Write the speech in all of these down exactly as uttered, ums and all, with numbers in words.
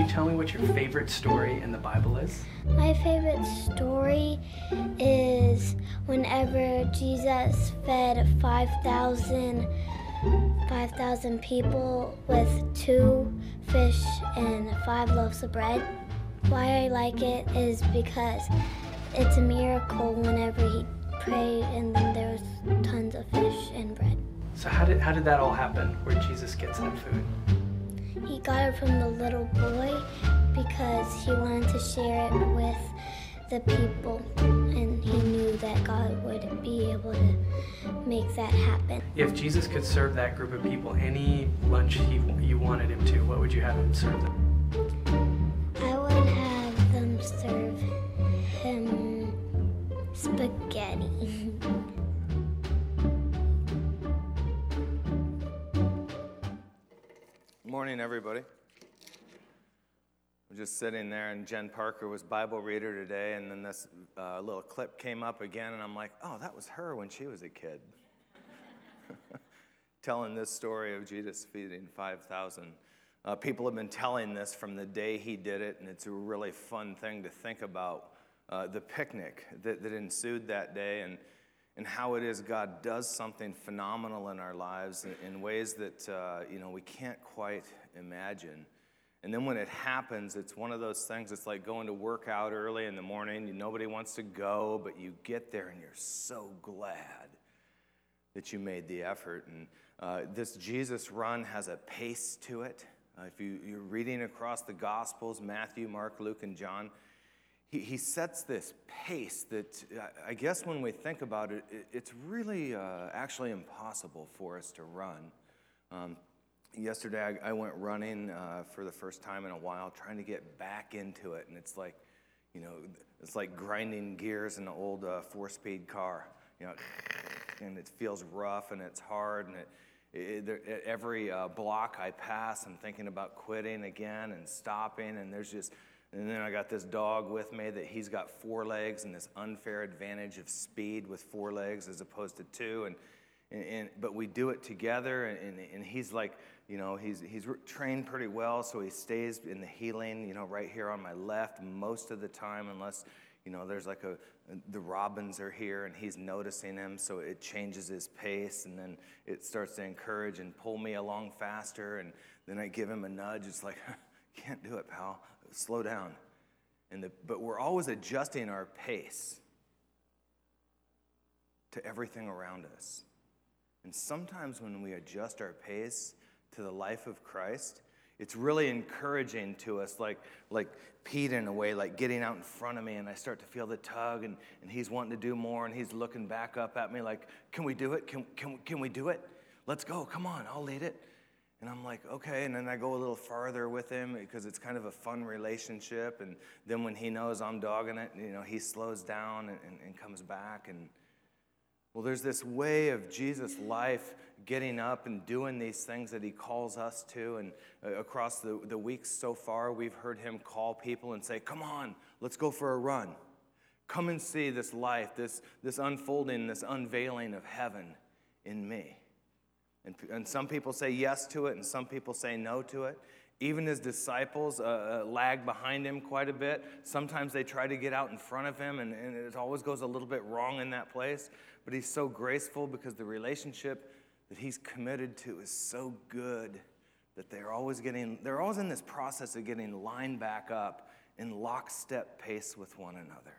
you tell me what your favorite story in the Bible is? My favorite story is whenever Jesus fed five thousand five thousand people with two fish and five loaves of bread. Why I like it is because it's a miracle whenever he prayed and then there was tons of fish and bread. So how did how did that all happen, where Jesus gets that food? He got it from the little boy because he wanted to share it with the people, and he knew that God would be able to make that happen. If Jesus could serve that group of people any lunch he, you wanted him to, what would you have him serve them? I would have them serve him spaghetti. Good morning, everybody. I'm just sitting there, and Jen Parker was Bible reader today, and then this uh, little clip came up again, and I'm like, oh, that was her when she was a kid. Telling this story of Jesus feeding five thousand. Uh, people have been telling this from the day he did it, and it's a really fun thing to think about, uh, the picnic that, that ensued that day, and, and how it is God does something phenomenal in our lives in, in ways that uh, you know we can't quite imagine. And then when it happens, it's one of those things, it's like going to work out early in the morning. Nobody wants to go, but you get there and you're so glad that you made the effort. And uh, this Jesus run has a pace to it. Uh, if you, you're reading across the Gospels, Matthew, Mark, Luke, and John, he, he sets this pace that uh, I guess when we think about it, it it's really uh, actually impossible for us to run. Um, Yesterday, I, I went running uh, for the first time in a while, trying to get back into it, and it's like, you know, it's like grinding gears in an old uh, four-speed car, you know, and it feels rough and it's hard, and it, it, there, at every uh, block I pass, I'm thinking about quitting again and stopping, and there's just, and then I got this dog with me that he's got four legs and this unfair advantage of speed with four legs as opposed to two, and And, and, but we do it together, and, and, and he's like, you know, he's he's trained pretty well, so he stays in the heeling, you know, right here on my left most of the time, unless, you know, there's like a, the robins are here, and he's noticing him, so it changes his pace, and then it starts to encourage and pull me along faster, and then I give him a nudge. It's like, can't do it, pal, slow down. And the, but we're always adjusting our pace to everything around us. And sometimes when we adjust our pace to the life of Christ, it's really encouraging to us, like like Pete in a way, like getting out in front of me, and I start to feel the tug, and, and he's wanting to do more, and he's looking back up at me like, can we do it? Can, can, can we do it? Let's go. Come on, I'll lead it. And I'm like, okay, and then I go a little farther with him because it's kind of a fun relationship, and then when he knows I'm dogging it, you know, he slows down and, and, and comes back, and well, there's this way of Jesus' life getting up and doing these things that he calls us to. And uh, across the, the weeks so far, we've heard him call people and say, come on, let's go for a run. Come and see this life, this, this unfolding, this unveiling of heaven in me. And, and some people say yes to it, and some people say no to it. Even his disciples uh, lag behind him quite a bit. Sometimes they try to get out in front of him, and, and it always goes a little bit wrong in that place. But he's so graceful because the relationship that he's committed to is so good that they're always getting, they're always in this process of getting lined back up in lockstep pace with one another.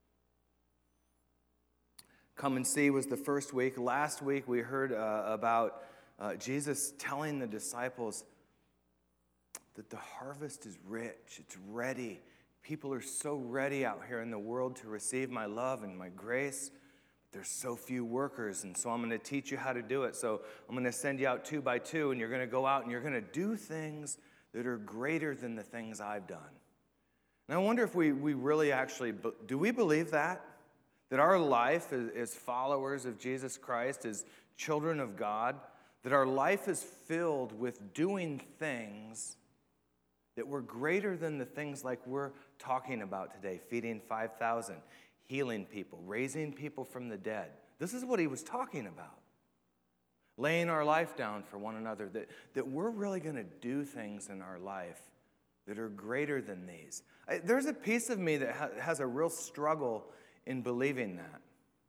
Come and see was the first week. Last week we heard uh, about uh, Jesus telling the disciples that the harvest is rich, it's ready. People are so ready out here in the world to receive my love and my grace. There's so few workers, and so I'm going to teach you how to do it. So I'm going to send you out two by two, and you're going to go out and you're going to do things that are greater than the things I've done. And I wonder if we, we really actually, do we believe that? That our life as, as followers of Jesus Christ, as children of God, that our life is filled with doing things that were greater than the things like we're talking about today, feeding five thousand. Healing people, raising people from the dead. This is what he was talking about. Laying our life down for one another, that, that we're really going to do things in our life that are greater than these. I, there's a piece of me that ha- has a real struggle in believing that.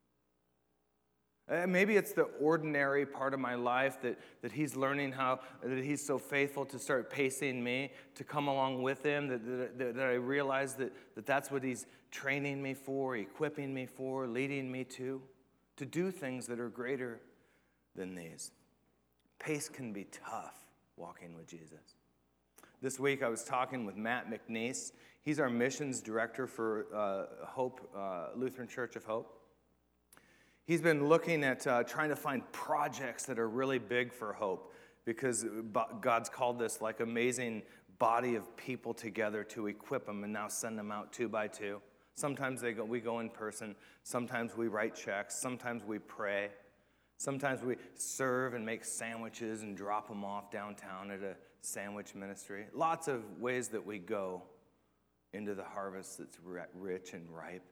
Uh, maybe it's the ordinary part of my life that, that he's learning how, that he's so faithful to start pacing me, to come along with him, that, that, that, that I realize that, that that's what he's training me for, equipping me for, leading me to, to do things that are greater than these. Pace can be tough walking with Jesus. This week I was talking with Matt McNeese. He's our missions director for uh, Hope, uh, Lutheran Church of Hope. He's been looking at uh, trying to find projects that are really big for Hope, because God's called this like amazing body of people together to equip them and now send them out two by two. Sometimes they go, we go in person. Sometimes we write checks. Sometimes we pray. Sometimes we serve and make sandwiches and drop them off downtown at a sandwich ministry. Lots of ways that we go into the harvest that's rich and ripe.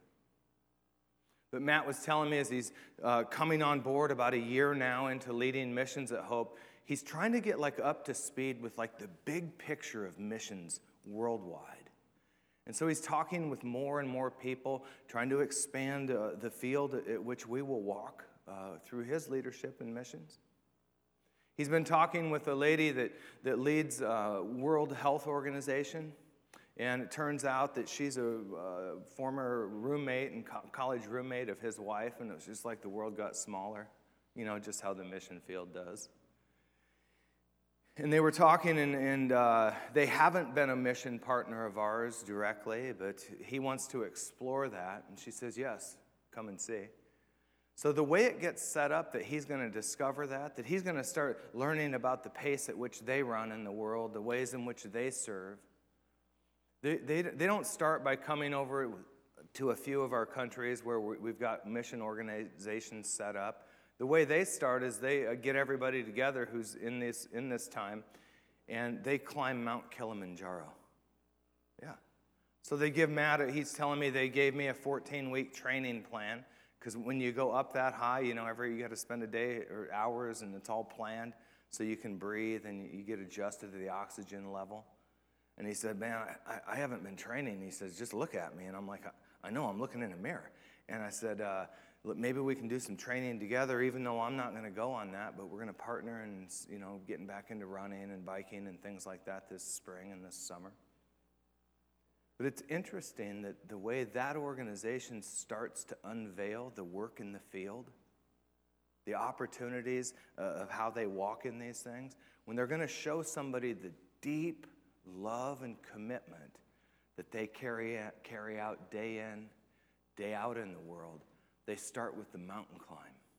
But Matt was telling me as he's uh, coming on board about a year now into leading missions at Hope, he's trying to get like up to speed with like the big picture of missions worldwide. And so he's talking with more and more people, trying to expand uh, the field at which we will walk uh, through his leadership in missions. He's been talking with a lady that, that leads uh, World Health Organization. And it turns out that she's a uh, former roommate and co- college roommate of his wife, and it was just like the world got smaller, you know, just how the mission field does. And they were talking, and, and uh, they haven't been a mission partner of ours directly, but he wants to explore that. And she says, yes, come and see. So the way it gets set up that he's going to discover that, that he's going to start learning about the pace at which they run in the world, the ways in which they serve. They, they, they don't start by coming over to a few of our countries where we've got mission organizations set up. The way they start is they get everybody together who's in this, in this time, and they climb Mount Kilimanjaro. Yeah. So they give Matt, he's telling me they gave me a fourteen-week training plan, because when you go up that high, you know, every you got to spend a day or hours, and it's all planned so you can breathe and you get adjusted to the oxygen level. And he said, man, I, I haven't been training. He says, just look at me. And I'm like, I, I know, I'm looking in a mirror. And I said, uh, look, maybe we can do some training together, even though I'm not going to go on that, but we're going to partner and, you know, getting back into running and biking and things like that this spring and this summer. But it's interesting that the way that organization starts to unveil the work in the field, the opportunities uh, of how they walk in these things, when they're going to show somebody the deep love and commitment that they carry out, carry out day in, day out in the world, they start with the mountain climb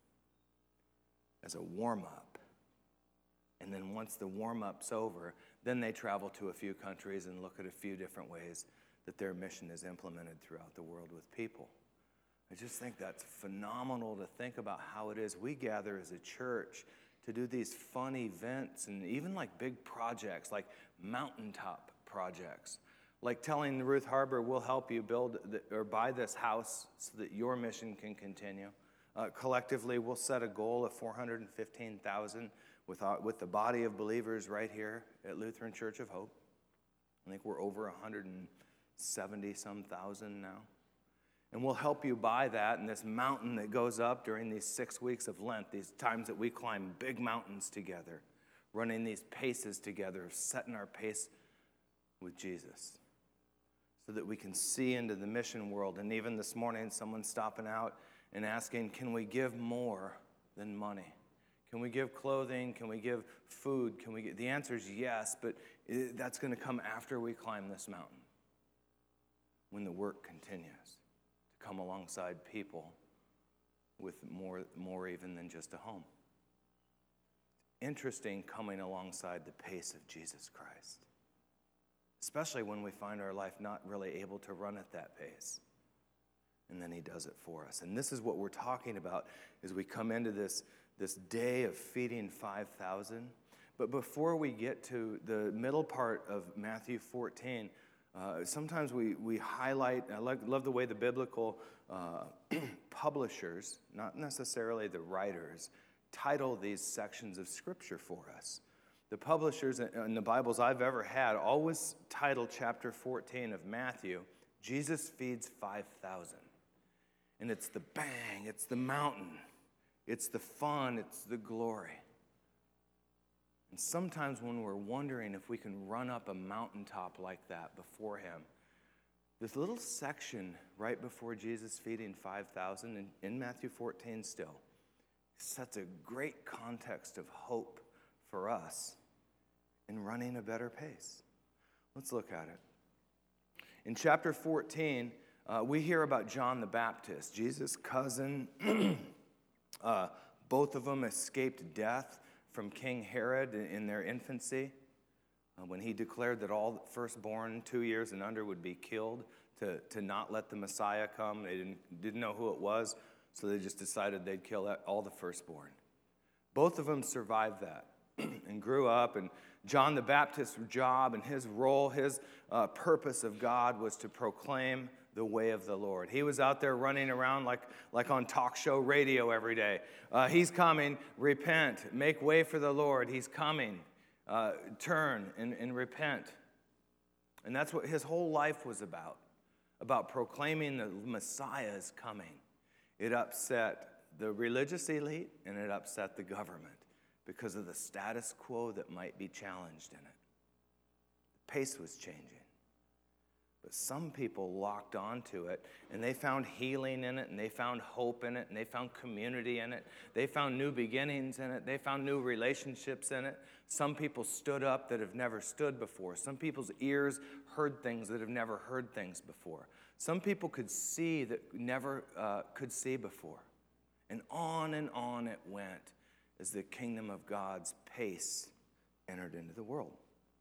as a warm-up. And then once the warm-up's over, then they travel to a few countries and look at a few different ways that their mission is implemented throughout the world with people. I just think that's phenomenal to think about how it is we gather as a church to do these fun events and even like big projects, like mountaintop projects, like telling Ruth Harbor, we'll help you build the, or buy this house so that your mission can continue. Uh, collectively, we'll set a goal of four hundred fifteen thousand with, our, with the body of believers right here at Lutheran Church of Hope. I think we're over one hundred seventy some thousand now. And we'll help you buy that, and this mountain that goes up during these six weeks of Lent, these times that we climb big mountains together, running these paces together, setting our pace with Jesus, so that we can see into the mission world. And even this morning, someone stopping out and asking, can we give more than money? Can we give clothing? Can we give food? Can we get? The answer is yes, but it, that's going to come after we climb this mountain, when the work continues. Come alongside people with more, more even than just a home. Interesting coming alongside the pace of Jesus Christ, especially when we find our life not really able to run at that pace. And then he does it for us. And this is what we're talking about as we come into this, this day of feeding five thousand. But before we get to the middle part of Matthew fourteen, Uh, sometimes we, we highlight, I like, love the way the biblical uh, publishers, not necessarily the writers, title these sections of Scripture for us. The publishers in the Bibles I've ever had always title chapter fourteen of Matthew, Jesus feeds five thousand. And it's the bang, it's the mountain, it's the fun, it's the glory. And sometimes when we're wondering if we can run up a mountaintop like that before him, this little section right before Jesus feeding five thousand in, in Matthew fourteen still sets a great context of hope for us in running a better pace. Let's look at it. In chapter fourteen, uh, we hear about John the Baptist, Jesus' cousin. uh, both of them escaped death from King Herod in their infancy, uh, when he declared that all firstborn two years and under would be killed to, to not let the Messiah come. They didn't, didn't know who it was, so they just decided they'd kill all the firstborn. Both of them survived that and grew up, and John the Baptist's job and his role, his uh, purpose of God was to proclaim the way of the Lord. He was out there running around like, like on talk show radio every day. Uh, he's coming, repent, make way for the Lord. He's coming, uh, turn and, and repent. And that's what his whole life was about, about proclaiming the Messiah is coming. It upset the religious elite and it upset the government because of the status quo that might be challenged in it. The pace was changing. But some people locked onto it, and they found healing in it, and they found hope in it, and they found community in it. They found new beginnings in it. They found new relationships in it. Some people stood up that have never stood before. Some people's ears heard things that have never heard things before. Some people could see that never uh, could see before. And on and on it went as the kingdom of God's pace entered into the world.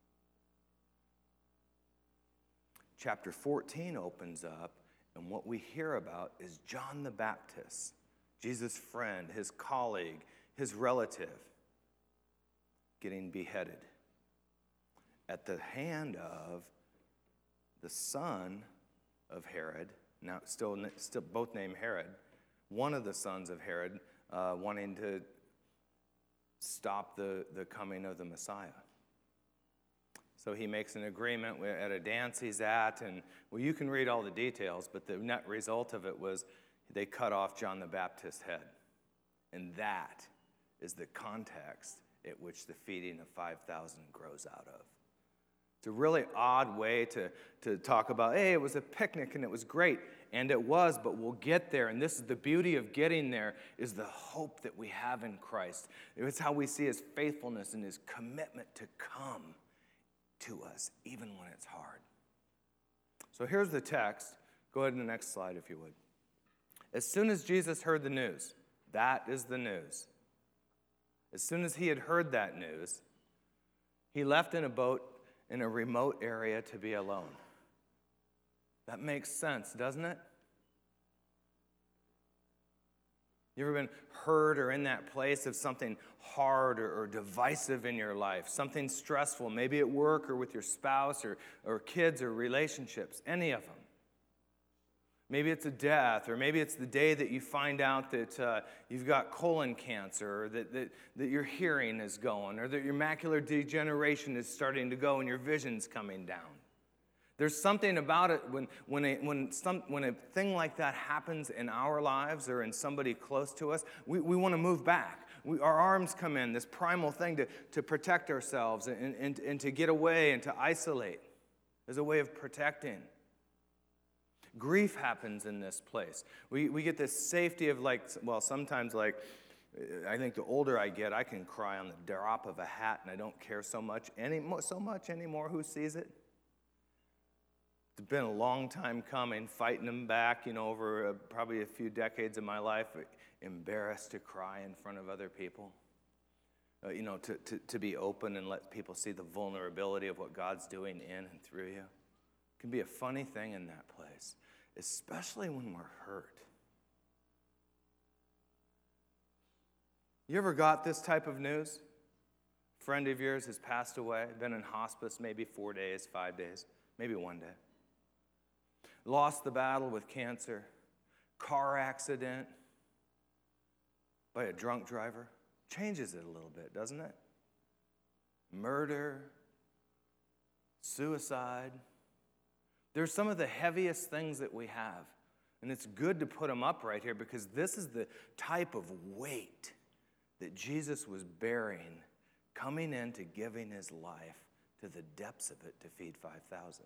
Chapter fourteen opens up, and what we hear about is John the Baptist, Jesus' friend, his colleague, his relative, getting beheaded at the hand of the son of Herod, now still, still both named Herod, one of the sons of Herod, uh, wanting to stop the, the coming of the Messiah. So he makes an agreement at a dance he's at, and well, you can read all the details, but the net result of it was they cut off John the Baptist's head. And that is the context at which the feeding of five thousand grows out of. It's a really odd way to, to talk about, hey, it was a picnic and it was great. And it was, but we'll get there. And this is the beauty of getting there, is the hope that we have in Christ. It's how we see his faithfulness and his commitment to come to us, even when it's hard. So here's the text. Go ahead to the next slide, if you would. As soon as Jesus heard the news, that is the news. As soon as he had heard that news, he left in a boat in a remote area to be alone. That makes sense, doesn't it? You ever been hurt or in that place of something hard or, or divisive in your life, something stressful, maybe at work or with your spouse or, or kids or relationships, any of them? Maybe it's a death, or maybe it's the day that you find out that uh, you've got colon cancer, or that, that, that your hearing is going, or that your macular degeneration is starting to go and your vision's coming down. There's something about it when, when, a, when, some, when a thing like that happens in our lives or in somebody close to us, we, we want to move back. We, our arms come in, this primal thing to, to protect ourselves and, and, and to get away and to isolate as a way of protecting. Grief happens in this place. We, we get this safety of like, well, sometimes like, I think the older I get, I can cry on the drop of a hat and I don't care so much, any, so much anymore who sees it. It's been a long time coming, fighting them back, you know, over uh, probably a few decades of my life, embarrassed to cry in front of other people. Uh, you know, to, to, to be open and let people see the vulnerability of what God's doing in and through you. It can be a funny thing in that place, especially when we're hurt. You ever got this type of news? A friend of yours has passed away, been in hospice maybe four days, five days, maybe one day. Lost the battle with cancer, car accident by a drunk driver. Changes it a little bit, doesn't it? murder, suicide. They're some of the heaviest things that we have. And it's good to put them up right here because this is the type of weight that Jesus was bearing, coming into giving his life to the depths of it to feed five thousand.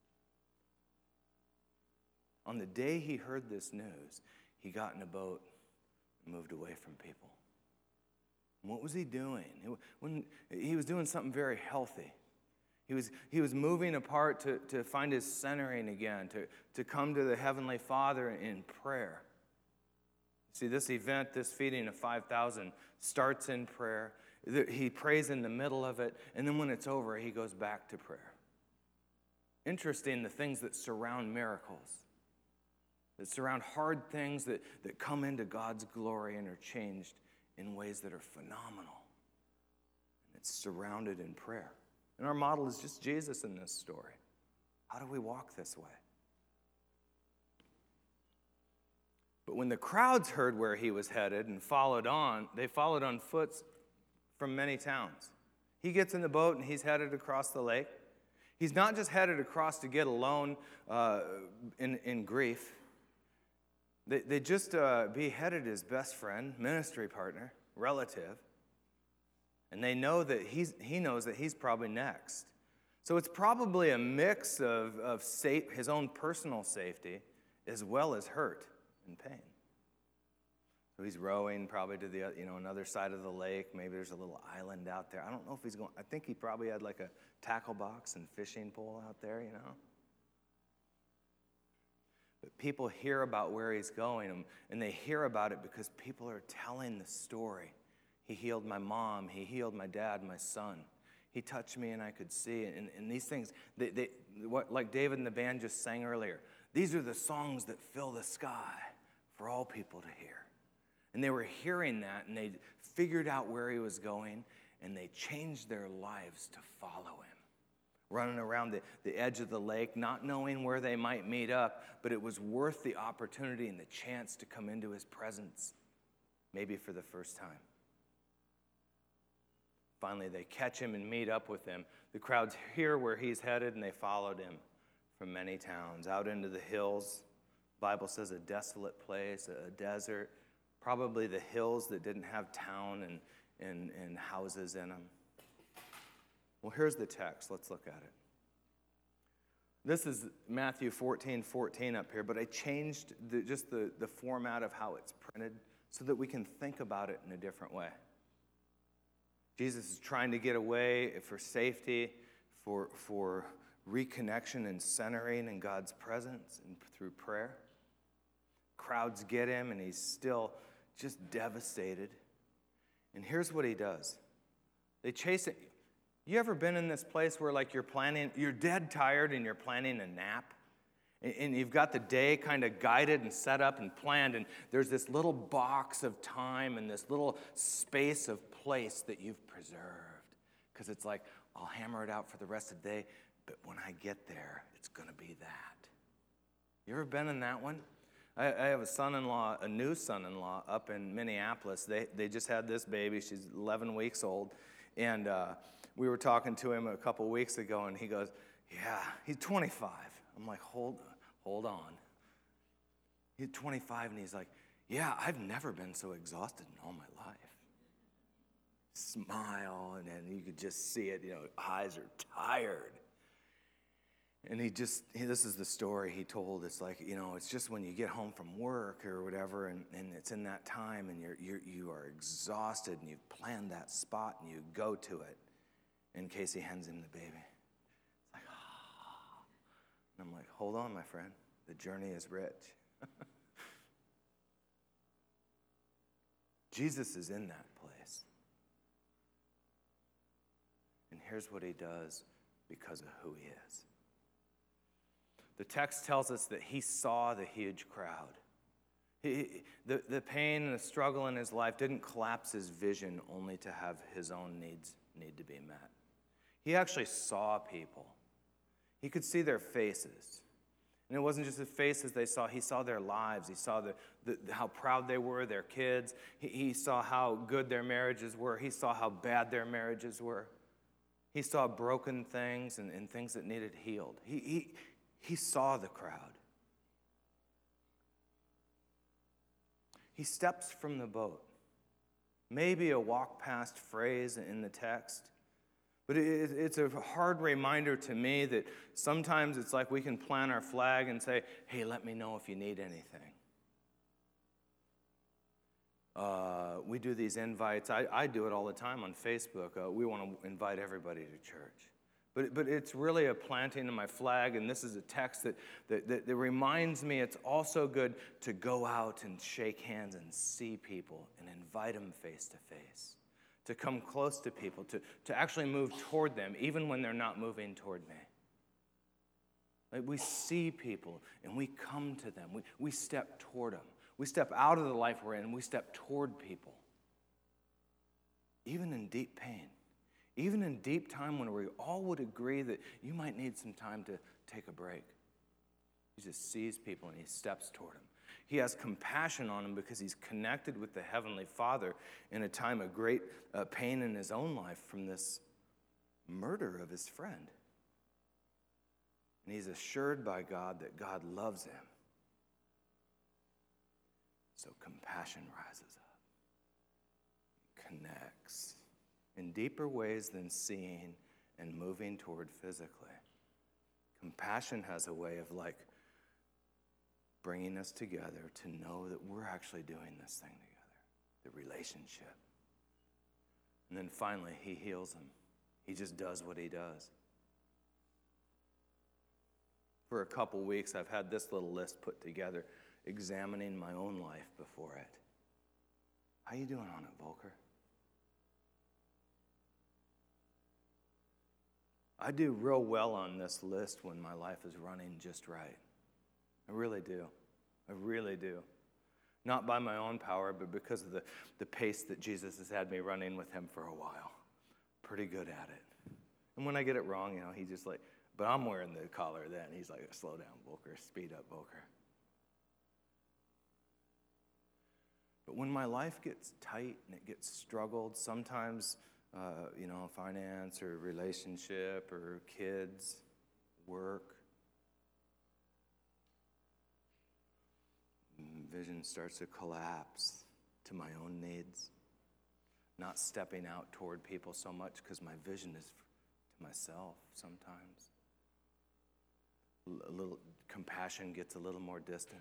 On the day he heard this news, he got in a boat and moved away from people. And what was he doing? When he was doing something very healthy. He was, he was moving apart to, to find his centering again, to, to come to the Heavenly Father in prayer. See, this event, this feeding of five thousand, starts in prayer. He prays in the middle of it, and then when it's over, he goes back to prayer. Interesting, the things that surround miracles, that surround hard things that, that come into God's glory and are changed in ways that are phenomenal. And it's surrounded in prayer. And our model is just Jesus in this story. How do we walk this way? But when the crowds heard where he was headed and followed on, they followed on foot from many towns. He gets in the boat and he's headed across the lake. He's not just headed across to get alone uh, in, in grief. They, they just uh, beheaded his best friend, ministry partner, relative. And they know that he's, he knows that he's probably next. So it's probably a mix of, of safe, his own personal safety as well as hurt and pain. So he's rowing probably to the you know another side of the lake. Maybe there's a little island out there. I don't know if he's going. I think he probably had like a tackle box and fishing pole out there, you know. But people hear about where he's going, and they hear about it because people are telling the story. He healed my mom. He healed my dad, my son. He touched me and I could see. And, and these things, they, they, what, like David and the band just sang earlier, these are the songs that fill the sky for all people to hear. And they were hearing that, and they figured out where he was going, and they changed their lives to follow him. Running around the, the edge of the lake, not knowing where they might meet up, but it was worth the opportunity and the chance to come into his presence, maybe for the first time. Finally, they catch him and meet up with him. The crowds hear where he's headed, and they followed him from many towns, out into the hills. The Bible says a desolate place, a desert, probably the hills that didn't have town and, and, and houses in them. Well, here's the text. Let's look at it. This is Matthew fourteen fourteen up here, but I changed the, just the, the format of how it's printed so that we can think about it in a different way. Jesus is trying to get away for safety, for, for reconnection and centering in God's presence and through prayer. Crowds get him, and he's still just devastated. And here's what he does. They chase it. You ever been in this place where like you're planning, you're dead tired and you're planning a nap? And you've got the day kind of guided and set up and planned, and there's this little box of time and this little space of place that you've preserved. Because it's like, I'll hammer it out for the rest of the day, but when I get there, it's going to be that. You ever been in that one? I, I have a son-in-law, a new son-in-law up in Minneapolis. They, they just had this baby. She's eleven weeks old. And uh, we were talking to him a couple weeks ago, and he goes, yeah, he's twenty-five. I'm like, hold on. Hold on. He's twenty-five, and he's like, yeah, I've never been so exhausted in all my life. Smile, and then you could just see it, you know, eyes are tired. And he just, he, this is the story he told. It's like, you know, it's just when you get home from work or whatever, and, and it's in that time, and you're, you're, you are exhausted, and you've planned that spot, and you go to it, in case he hands him the baby. I'm like, hold on, my friend. The journey is rich. Jesus is in that place. And here's what he does because of who he is. The text tells us that he saw the huge crowd. He, the, the pain and the struggle in his life didn't collapse his vision only to have his own needs need to be met. He actually saw people. He could see their faces. And it wasn't just the faces they saw. He saw their lives. He saw the, the, how proud they were, their kids. He, he saw how good their marriages were. He saw how bad their marriages were. He saw broken things and, and things that needed healed. He, he, he saw the crowd. He steps from the boat. Maybe a walk past phrase in the text. But it, it's a hard reminder to me that sometimes it's like we can plant our flag and say, hey, let me know if you need anything. Uh, we do these invites. I, I do it all the time on Facebook. Uh, we want to invite everybody to church. But, but it's really a planting of my flag, and this is a text that, that, that, that reminds me it's also good to go out and shake hands and see people and invite them face to face, to come close to people, to, to actually move toward them, even when they're not moving toward me. Like we see people, and we come to them. We, we step toward them. We step out of the life we're in, and we step toward people. Even in deep pain. Even in deep time when we all would agree that you might need some time to take a break. He just sees people and he steps toward them. He has compassion on them because he's connected with the Heavenly Father in a time of great uh, pain in his own life from this murder of his friend. And he's assured by God that God loves him. So compassion rises up, connects in deeper ways than seeing and moving toward physically. Compassion has a way of like bringing us together to know that we're actually doing this thing together, the relationship. And then finally, he heals him. He just does what he does. For a couple weeks, I've had this little list put together, examining my own life before it. How you doing on it, Volker? I do real well on this list when my life is running just right. I really do. I really do. Not by my own power, but because of the, the pace that Jesus has had me running with him for a while. Pretty good at it. And when I get it wrong, you know, he just like, but I'm wearing the collar then. He's like, slow down, Volker. Speed up, Volker. But when my life gets tight and it gets struggled, sometimes, uh, you know, finance or relationship or kids, work, vision starts to collapse to my own needs. Not stepping out toward people so much because my vision is to myself sometimes. A little compassion gets a little more distant.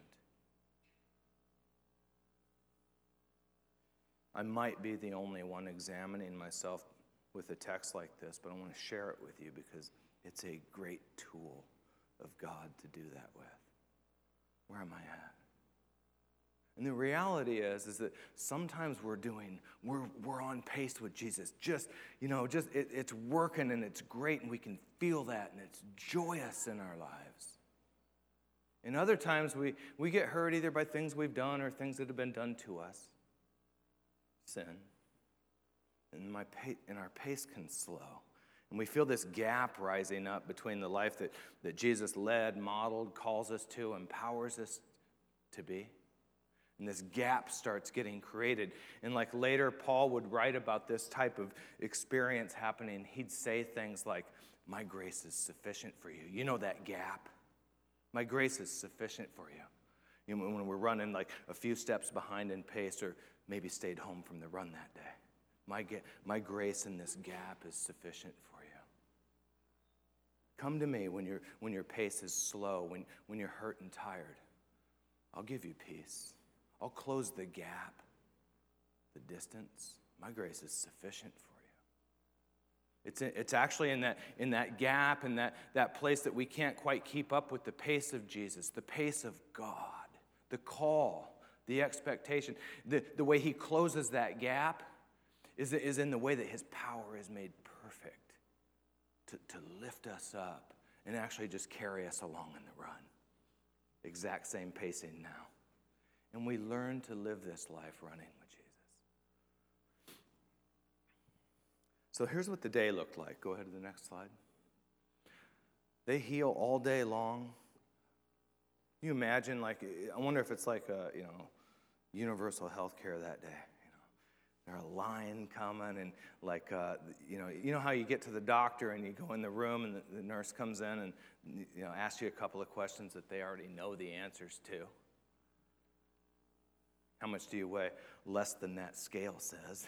I might be the only one examining myself with a text like this, but I want to share it with you because it's a great tool of God to do that with. Where am I at? And the reality is, is that sometimes we're doing, we're we're on pace with Jesus. Just, you know, just it, it's working and it's great and we can feel that and it's joyous in our lives. And other times we, we get hurt either by things we've done or things that have been done to us. Sin. And my pace, and our pace can slow. And we feel this gap rising up between the life that, that Jesus led, modeled, calls us to, empowers us to be. And this gap starts getting created. And like later, Paul would write about this type of experience happening. He'd say things like, my grace is sufficient for you. You know that gap? My grace is sufficient for you. You know, when we're running like a few steps behind in pace or maybe stayed home from the run that day. My, my grace in this gap is sufficient for you. Come to me when, you're, when your pace is slow, when, when you're hurt and tired. I'll give you peace. I'll close the gap, the distance. My grace is sufficient for you. It's, it's actually in that, in that gap, in that, that place that we can't quite keep up with the pace of Jesus, the pace of God, the call, the expectation. The, the way he closes that gap is, is in the way that his power is made perfect to, to lift us up and actually just carry us along in the run. Exact same pacing now. And we learn to live this life running with Jesus. So here's what the day looked like. Go ahead to the next slide. They heal all day long. Can you imagine, like, I wonder if it's like, a, you know, universal health care that day. You know, There's a line coming, and like, uh, you know, you know how you get to the doctor and you go in the room and the, the nurse comes in and, you know, asks you a couple of questions that they already know the answers to. How much do you weigh? Less than that scale says.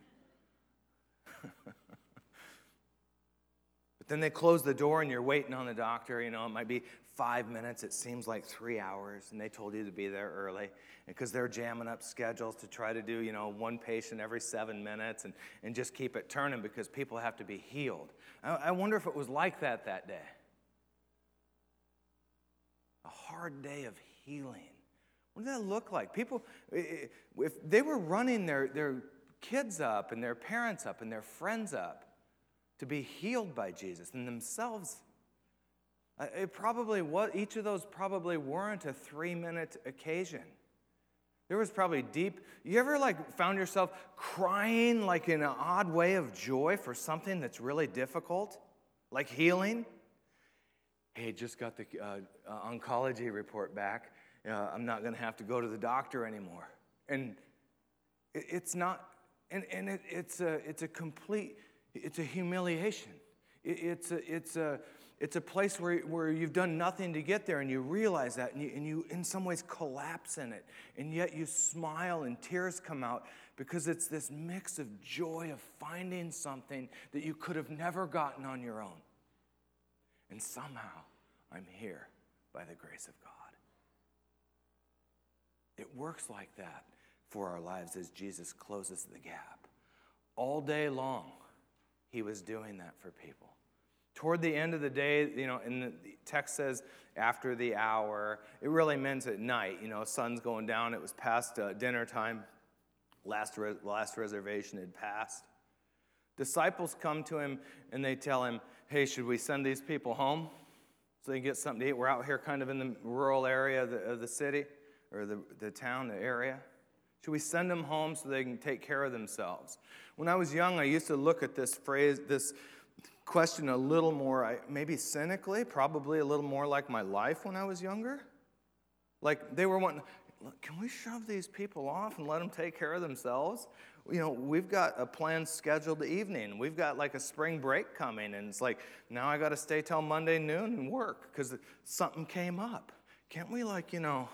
But then they close the door and you're waiting on the doctor. You know, it might be five minutes. It seems like three hours. And they told you to be there early. Because they're jamming up schedules to try to do, you know, one patient every seven minutes and, and just keep it turning because people have to be healed. I, I wonder if it was like that that day. A hard day of healing. What did that look like? People, if they were running their, their kids up and their parents up and their friends up to be healed by Jesus and themselves, it probably was, each of those probably weren't a three-minute occasion. There was probably deep, you ever like found yourself crying like in an odd way of joy for something that's really difficult? Like healing? Hey, just got the uh, uh, oncology report back. Uh, I'm not going to have to go to the doctor anymore. And it, it's not, and, and it, it's a it's a complete, it's a humiliation. It, it's a it's a it's a place where where you've done nothing to get there, and you realize that, and you, and you in some ways collapse in it, and yet you smile and tears come out because it's this mix of joy of finding something that you could have never gotten on your own. And somehow I'm here by the grace of God. It works like that for our lives as Jesus closes the gap. All day long, he was doing that for people. Toward the end of the day, you know, and the text says after the hour, it really meant at night. You know, sun's going down. It was past uh, dinner time. Last, re- last reservation had passed. Disciples come to him and they tell him, hey, should we send these people home so they can get something to eat? We're out here kind of in the rural area of the, of the city. Or the, the town, the area? Should we send them home so they can take care of themselves? When I was young, I used to look at this phrase, this question a little more, maybe cynically, probably a little more like my life when I was younger. Like they were wanting, can we shove these people off and let them take care of themselves? You know, we've got a planned scheduled evening. We've got like a spring break coming, and it's like, now I got to stay till Monday noon and work because something came up. Can't we like, you know...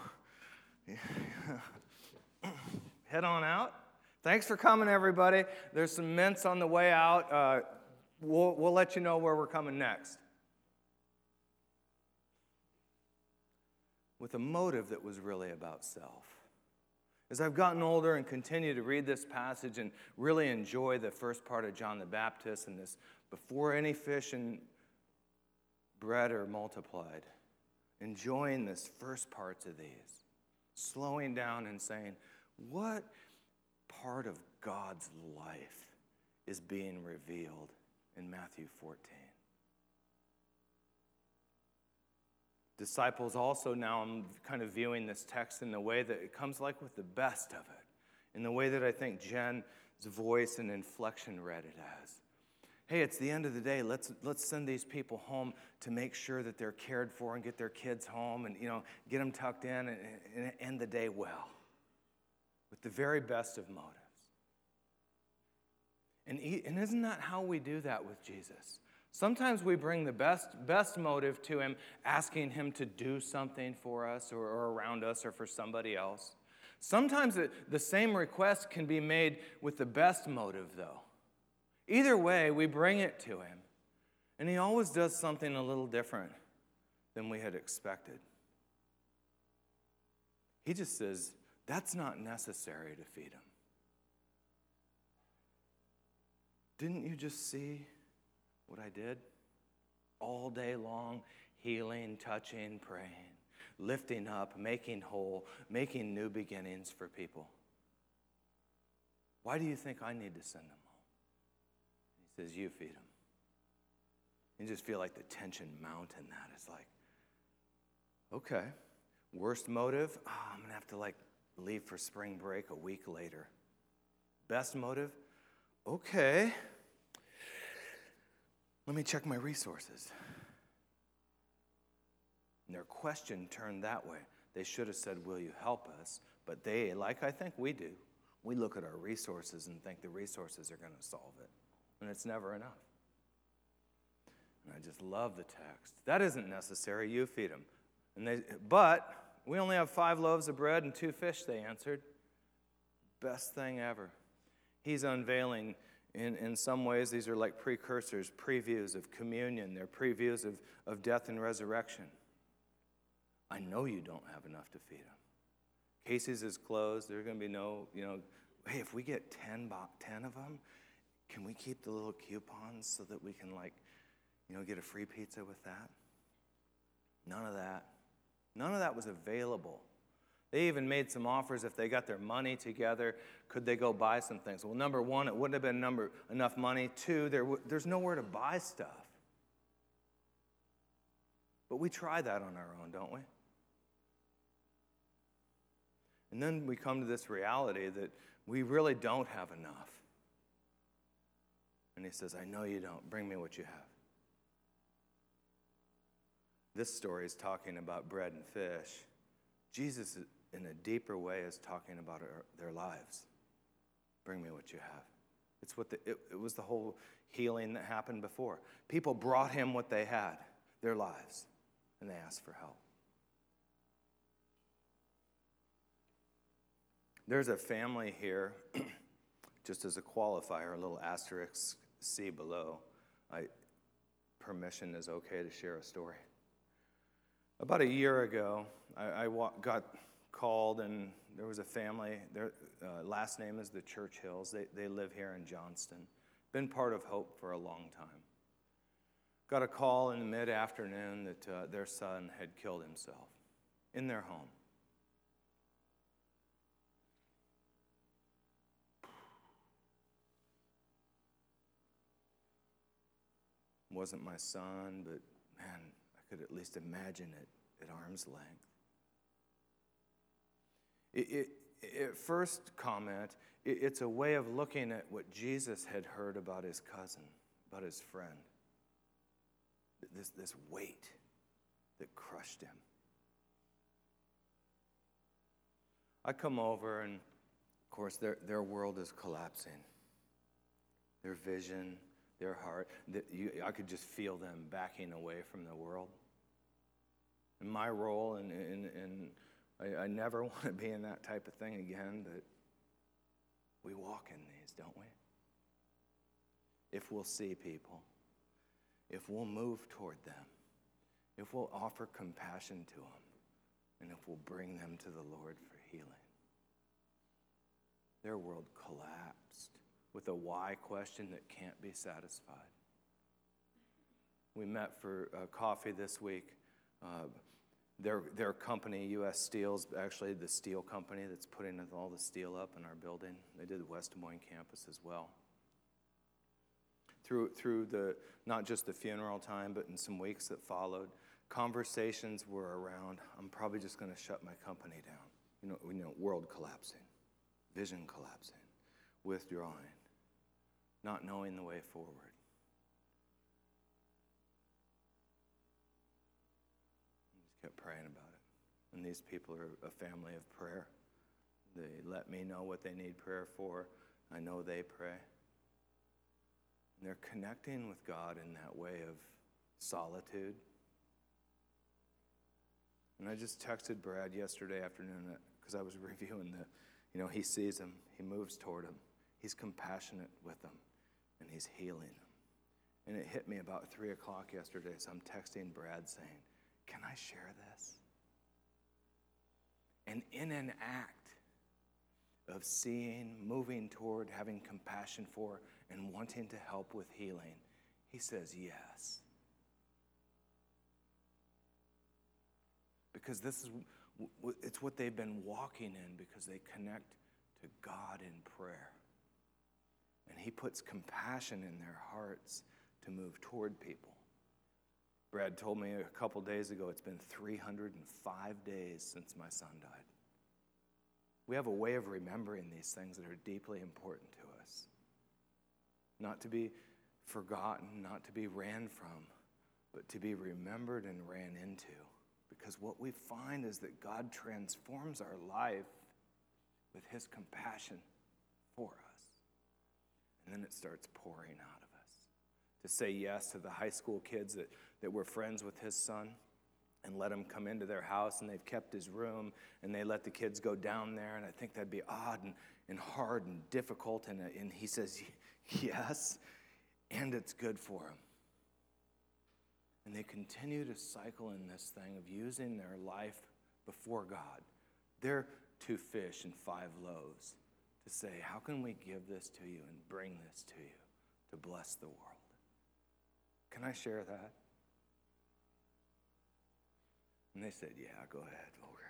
head on out. Thanks for coming, everybody. There's some mints on the way out. Uh, we'll, we'll let you know where we're coming next. With a motive that was really about self. As I've gotten older and continue to read this passage and really enjoy the first part of John the Baptist and this, before any fish and bread are multiplied, enjoying this first parts of these. Slowing down and saying, what part of God's life is being revealed in Matthew fourteen? Disciples also now, I'm kind of viewing this text in the way that it comes like with the best of it, in the way that I think Jen's voice and inflection read it as. Hey, it's the end of the day. Let's let's send these people home to make sure that they're cared for and get their kids home and, you know, get them tucked in and, and end the day well with the very best of motives. And, and isn't that how we do that with Jesus? Sometimes we bring the best best motive to him, asking him to do something for us or, or around us or for somebody else. Sometimes it, the same request can be made with the best motive, though. Either way, we bring it to him, and he always does something a little different than we had expected. He just says, that's not necessary to feed him. Didn't you just see what I did? All day long, healing, touching, praying, lifting up, making whole, making new beginnings for people. Why do you think I need to send them home? He says, you feed them. You just feel like the tension mount in that. It's like, okay, worst motive, oh, I'm going to have to like leave for spring break a week later. Best motive, okay, let me check my resources. And their question turned that way. They should have said, will you help us? But they, like I think we do, We look at our resources and think the resources are going to solve it, and it's never enough. And I just love the text. That isn't necessary. You feed them. And they, but we only have five loaves of bread and two fish, they answered. Best thing ever. He's unveiling, in, in some ways, these are like precursors, previews of communion. They're previews of, of death and resurrection. I know you don't have enough to feed them. Casey's is closed. There's going to be no, you know, hey, if we get ten, ten of them, can we keep the little coupons so that we can, like, you know, get a free pizza with that? None of that. None of that was available. They even made some offers if they got their money together, could they go buy some things? Well, number one, it wouldn't have been number, enough money. Two, there w- there's nowhere to buy stuff. But we try that on our own, don't we? And then we come to this reality that we really don't have enough. And he says, I know you don't. Bring me what you have. This story is talking about bread and fish. Jesus, in a deeper way, is talking about our, their lives. Bring me what you have. It's what the, it, it was the whole healing that happened before. People brought him what they had, their lives, and they asked for help. There's a family here, just as a qualifier, a little asterisk C below. I, permission is okay to share a story. About a year ago, I, I wa- got called, and there was a family. Their uh, last name is the Churchills. They, they live here in Johnston. Been part of Hope for a long time. Got a call in the mid-afternoon that uh, their son had killed himself in their home. Wasn't my son, but man, I could at least imagine it at arm's length. It, it, at first comment, it, it's a way of looking at what Jesus had heard about his cousin, about his friend. This, this weight that crushed him. I come over, and of course, their, their world is collapsing. Their vision, their heart, that you, I could just feel them backing away from the world. And my role, and, and, and I, I never want to be in that type of thing again, but we walk in these, don't we? If we'll see people, if we'll move toward them, if we'll offer compassion to them, and if we'll bring them to the Lord for healing. Their world collapsed with a why question that can't be satisfied. We met for uh, coffee this week. Uh, their their company, U S Steel's actually the steel company that's putting all the steel up in our building. They did the West Des Moines campus as well. Through through the not just the funeral time, but in some weeks that followed, conversations were around, I'm probably just going to shut my company down. You know, you know, world collapsing, vision collapsing, withdrawing, not knowing the way forward. I just kept praying about it. And these people are a family of prayer. They let me know what they need prayer for. I know they pray. And they're connecting with God in that way of solitude. And I just texted Brad yesterday afternoon because I was reviewing the, you know, he sees him, he moves toward him, he's compassionate with them, and he's healing them. And it hit me about three o'clock yesterday, so I'm texting Brad saying, can I share this? And in an act of seeing, moving toward, having compassion for, and wanting to help with healing, he says yes. Because this is, it's what they've been walking in because they connect to God in prayer. And he puts compassion in their hearts to move toward people. Brad told me a couple days ago, it's been three hundred five days since my son died. We have a way of remembering these things that are deeply important to us. Not to be forgotten, not to be ran from, but to be remembered and ran into. Because what we find is that God transforms our life with his compassion for us. And then it starts pouring out of us. To say yes to the high school kids that, that were friends with his son and let him come into their house, and they've kept his room, and they let the kids go down there, and I think that'd be odd and, and hard and difficult, and, and he says yes, and it's good for him. And they continue to cycle in this thing of using their life before God, their two fish and five loaves, to say, how can we give this to you and bring this to you to bless the world? Can I share that? And they said, yeah, go ahead, Volker.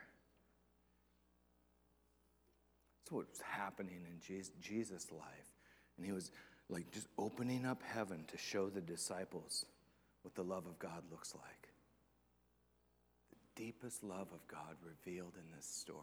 That's what's happening in Jesus, Jesus' life. And he was like just opening up heaven to show the disciples what the love of God looks like. The deepest love of God revealed in this story.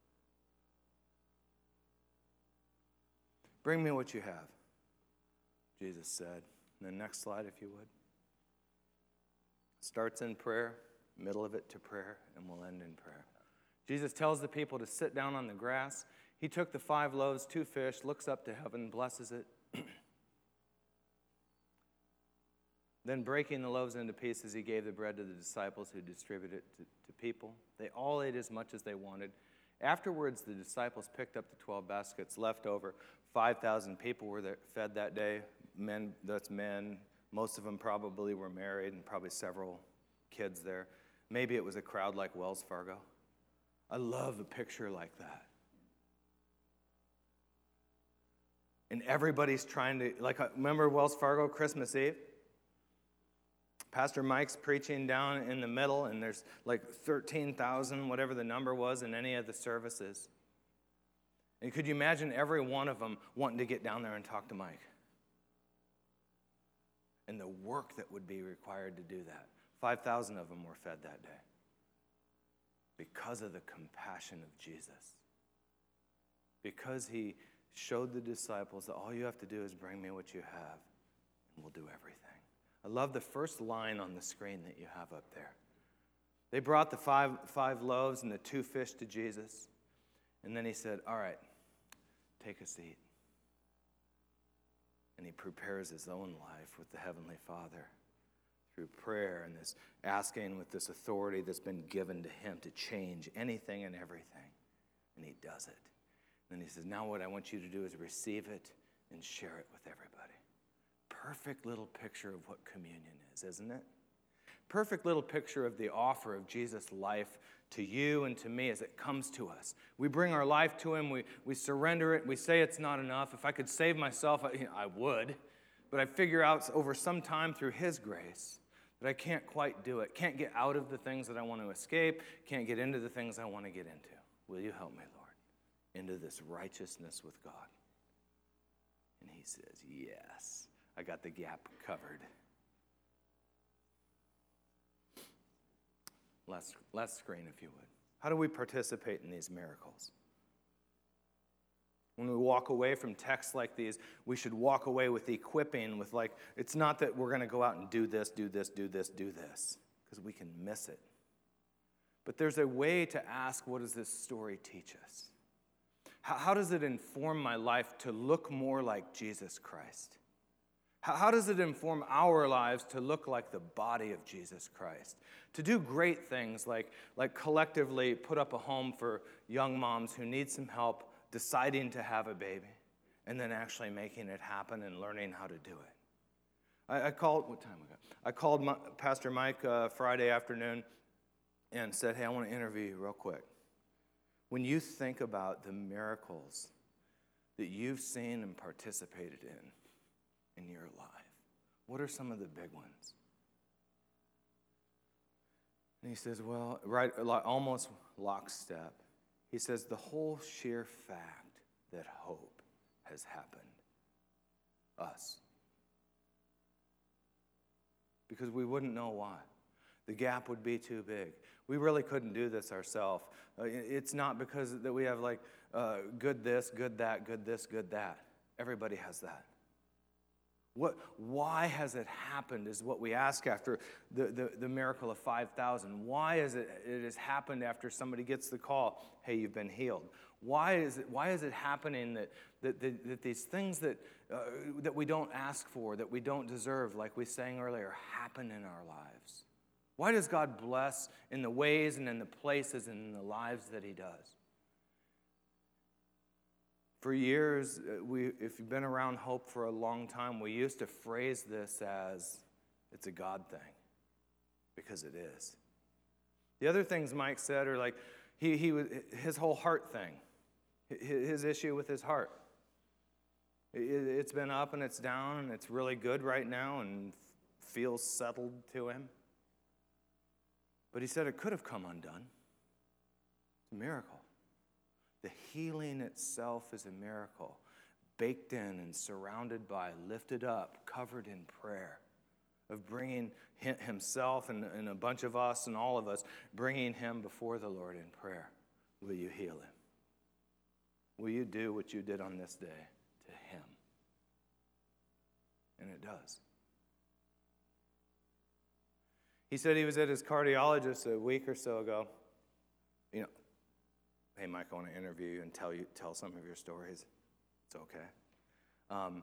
Bring me what you have, Jesus said. And the next slide, if you would. Starts in prayer, middle of it to prayer, and we'll end in prayer. Jesus tells the people to sit down on the grass. He took the five loaves, two fish, looks up to heaven, blesses it. Then breaking the loaves into pieces, he gave the bread to the disciples who distributed it to, to people. They all ate as much as they wanted. Afterwards, the disciples picked up the twelve baskets left over. five thousand people were there, fed that day. Men, that's men. Most of them probably were married and probably several kids there. Maybe it was a crowd like Wells Fargo. I love a picture like that. And everybody's trying to, like, remember Wells Fargo Christmas Eve? Pastor Mike's preaching down in the middle, and there's like thirteen thousand, whatever the number was, in any of the services. And could you imagine every one of them wanting to get down there and talk to Mike? And the work that would be required to do that. five thousand of them were fed that day because of the compassion of Jesus. Because he showed the disciples that all you have to do is bring me what you have, and we'll do everything. I love the first line on the screen that you have up there. They brought the five, five loaves and the two fish to Jesus, and then he said, all right, take a seat. And he prepares his own life with the Heavenly Father through prayer and this asking with this authority that's been given to him to change anything and everything. And he does it. And then he says, now what I want you to do is receive it and share it with everybody. Perfect little picture of what communion is, isn't it? Perfect little picture of the offer of Jesus' life to you and to me as it comes to us. We bring our life to him. We, we surrender it. We say it's not enough. If I could save myself, I, you know, I would. But I figure out over some time through his grace that I can't quite do it. Can't get out of the things that I want to escape. Can't get into the things I want to get into. Will you help me, Lord, into this righteousness with God? And he says, yes. I got the gap covered. Last, last screen, if you would. How do we participate in these miracles? When we walk away from texts like these, we should walk away with equipping, with like, it's not that we're going to go out and do this, do this, do this, do this, because we can miss it. But there's a way to ask, what does this story teach us? How, how does it inform my life to look more like Jesus Christ? How does it inform our lives to look like the body of Jesus Christ? To do great things like, like collectively put up a home for young moms who need some help deciding to have a baby and then actually making it happen and learning how to do it. I, I called, what time we got? I called my, Pastor Mike uh, Friday afternoon and said, hey, I want to interview you real quick. When you think about the miracles that you've seen and participated in, in your life, what are some of the big ones? And he says, well, right, almost lockstep. He says, the whole sheer fact that hope has happened. Us. Because we wouldn't know why. The gap would be too big. We really couldn't do this ourselves. Uh, it's not because that we have like uh, good this, good that, good this, good that. Everybody has that. What, why has it happened is what we ask after the, the, the miracle of five thousand. Why is it it has happened after somebody gets the call, hey, you've been healed? Why is it, why is it happening that, that, that, that these things that, uh, that we don't ask for, that we don't deserve, like we sang earlier, happen in our lives? Why does God bless in the ways and in the places and in the lives that he does? For years, we, if you've been around Hope for a long time, we used to phrase this as, it's a God thing, because it is. The other things Mike said are like, he, he was, his whole heart thing, his issue with his heart. It's been up and it's down, and it's really good right now and feels settled to him. But he said it could have come undone. It's a miracle. The healing itself is a miracle, baked in and surrounded by, lifted up, covered in prayer, of bringing himself and, and a bunch of us and all of us, bringing him before the Lord in prayer. Will you heal him? Will you do what you did on this day to him? And it does. He said he was at his cardiologist a week or so ago. You know, hey, Mike, I want to interview you and tell you tell some of your stories. It's okay. Um,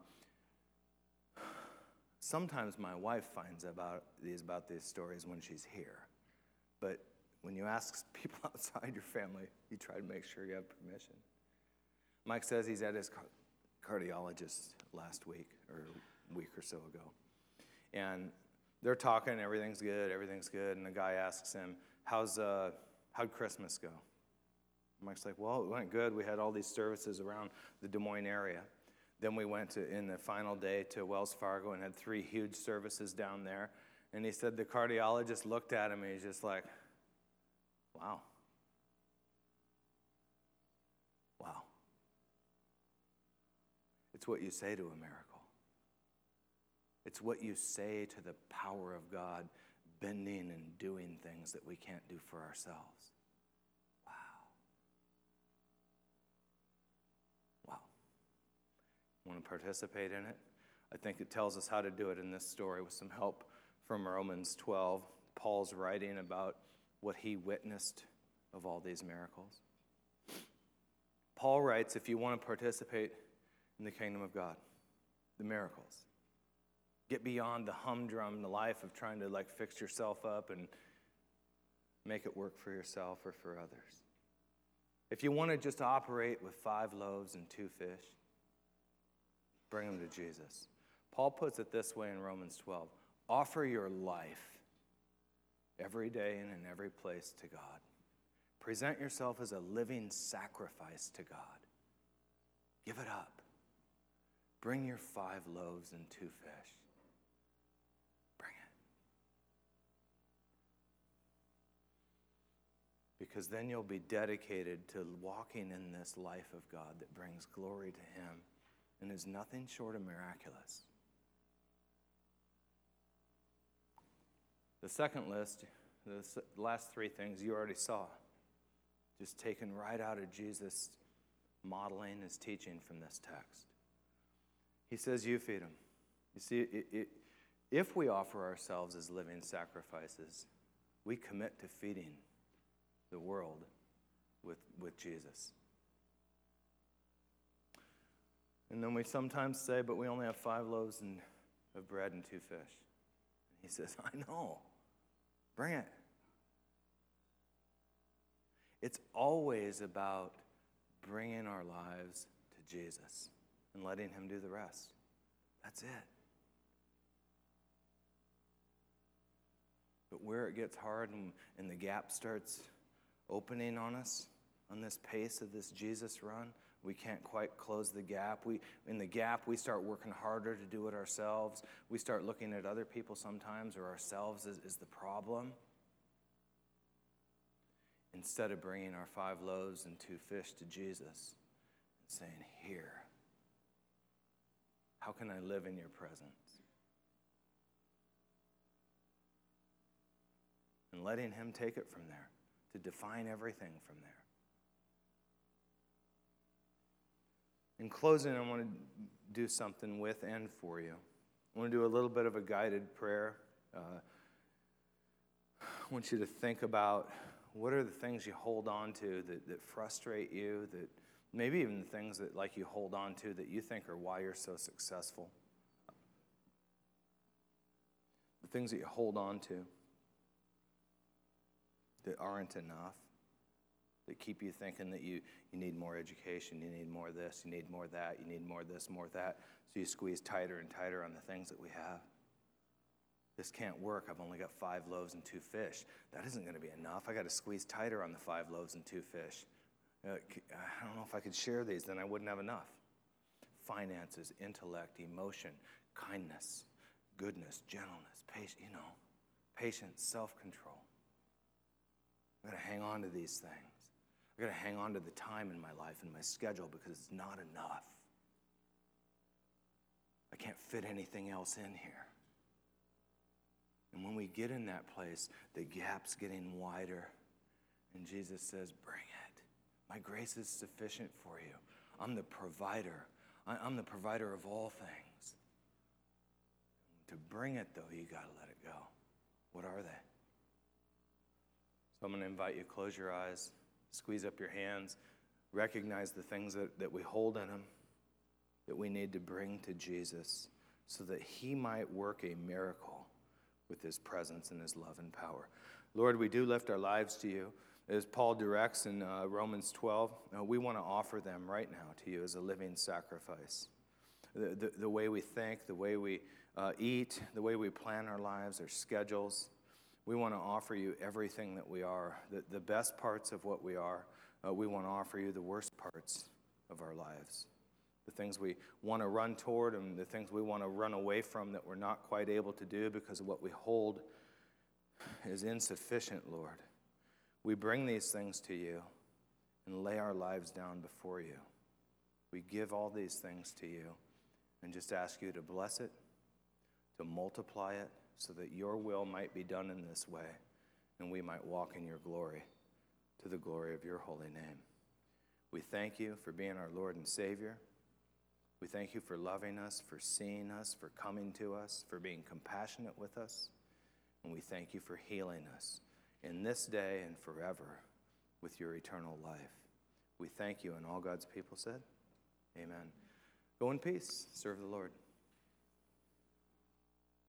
sometimes my wife finds about these about these stories when she's here, but when you ask people outside your family, you try to make sure you have permission. Mike says he's at his cardiologist last week or a week or so ago, and they're talking. Everything's good. Everything's good. And the guy asks him, "How's uh, how'd Christmas go?" Mike's like, "Well, it went good. We had all these services around the Des Moines area. Then we went to, in the final day, to Wells Fargo and had three huge services down there." And he said the cardiologist looked at him and he's just like, "Wow. Wow." It's what you say to a miracle. It's what you say to the power of God bending and doing things that we can't do for ourselves. Want to participate in it? I think it tells us how to do it in this story with some help from Romans twelve. Paul's writing about what he witnessed of all these miracles. Paul writes, if you want to participate in the kingdom of God, the miracles, get beyond the humdrum, the life of trying to like fix yourself up and make it work for yourself or for others. If you want to just operate with five loaves and two fish, bring them to Jesus. Paul puts it this way in Romans twelve. Offer your life every day and in every place to God. Present yourself as a living sacrifice to God. Give it up. Bring your five loaves and two fish. Bring it. Because then you'll be dedicated to walking in this life of God that brings glory to him and is nothing short of miraculous. The second list, the last three things you already saw, just taken right out of Jesus' modeling his teaching from this text. He says, you feed them. You see, it, it, if we offer ourselves as living sacrifices, we commit to feeding the world with, with Jesus. And then we sometimes say, but we only have five loaves and, of bread and two fish. And he says, I know. Bring it. It's always about bringing our lives to Jesus and letting him do the rest. That's it. But where it gets hard and, and the gap starts opening on us, on this pace of this Jesus run, we can't quite close the gap. We, in the gap, we start working harder to do it ourselves. We start looking at other people sometimes or ourselves as, as the problem. Instead of bringing our five loaves and two fish to Jesus and saying, here, how can I live in your presence? And letting him take it from there, to define everything from there. In closing, I want to do something with and for you. I want to do a little bit of a guided prayer. Uh, I want you to think about what are the things you hold on to that, that frustrate you, that Maybe even the things that like you hold on to that you think are why you're so successful. The things that you hold on to that aren't enough, that keep you thinking that you, you need more education, you need more this, you need more that, you need more this, more that. So you squeeze tighter and tighter on the things that we have. This can't work. I've only got five loaves and two fish. That isn't going to be enough. I got to squeeze tighter on the five loaves and two fish. Uh, I don't know if I could share these, then I wouldn't have enough. Finances, intellect, emotion, kindness, goodness, gentleness, patience, you know, patience, self-control. I've got to hang on to these things. I've got to hang on to the time in my life and my schedule because it's not enough. I can't fit anything else in here. And when we get in that place, the gap's getting wider. And Jesus says, bring it. My grace is sufficient for you. I'm the provider. I'm the provider of all things. To bring it, though, you got to let it go. What are they? So I'm going to invite you to close your eyes, squeeze up your hands, recognize the things that, that we hold in them, that we need to bring to Jesus so that he might work a miracle with his presence and his love and power. Lord, we do lift our lives to you. As Paul directs in uh, Romans twelve, uh, we want to offer them right now to you as a living sacrifice. The, the, the way we think, the way we uh, eat, the way we plan our lives, our schedules, we want to offer you everything that we are. The, the best parts of what we are, uh, we want to offer you the worst parts of our lives. The things we want to run toward and the things we want to run away from that we're not quite able to do because of what we hold is insufficient, Lord. We bring these things to you and lay our lives down before you. We give all these things to you and just ask you to bless it, to multiply it, so that your will might be done in this way and we might walk in your glory, to the glory of your holy name. We thank you for being our Lord and Savior. We thank you for loving us, for seeing us, for coming to us, for being compassionate with us. And we thank you for healing us in this day and forever with your eternal life. We thank you, and all God's people said, amen. Go in peace. Serve the Lord.